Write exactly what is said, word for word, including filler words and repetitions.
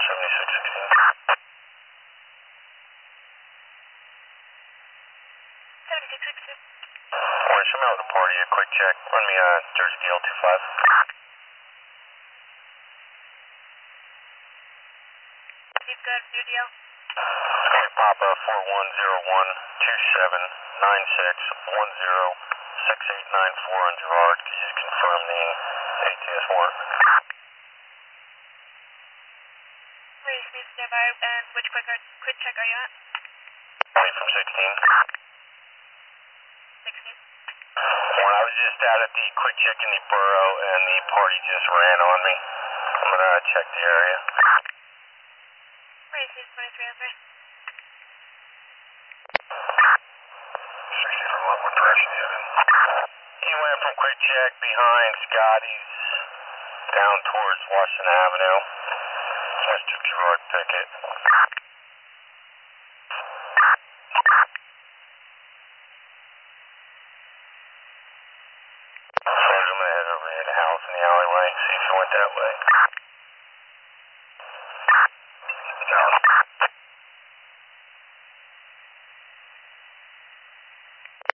seventy-six sixteen. seventy-six sixteen. Orange, I'm out of the party. A quick check. Run me a uh, Jersey D L two five. You've got new deal. It's going to be Papa four one zero one two seven nine six one zero six eight nine four on Gerard. Could you just confirm the A T S warrant? Please, please stand by. And which quick, quick check are you at? twenty from sixteen. sixteen. When I was just out at the quick check in the borough and the party just ran on me. I'm going to check the area. Please, please twenty-three oh three. sixty from what, what direction you headed? He went from quick check behind Scotty's down towards Washington Avenue. Mister Gerard Pickett. So I'm going to head over to the house in the alleyway, see if he went that way. Down.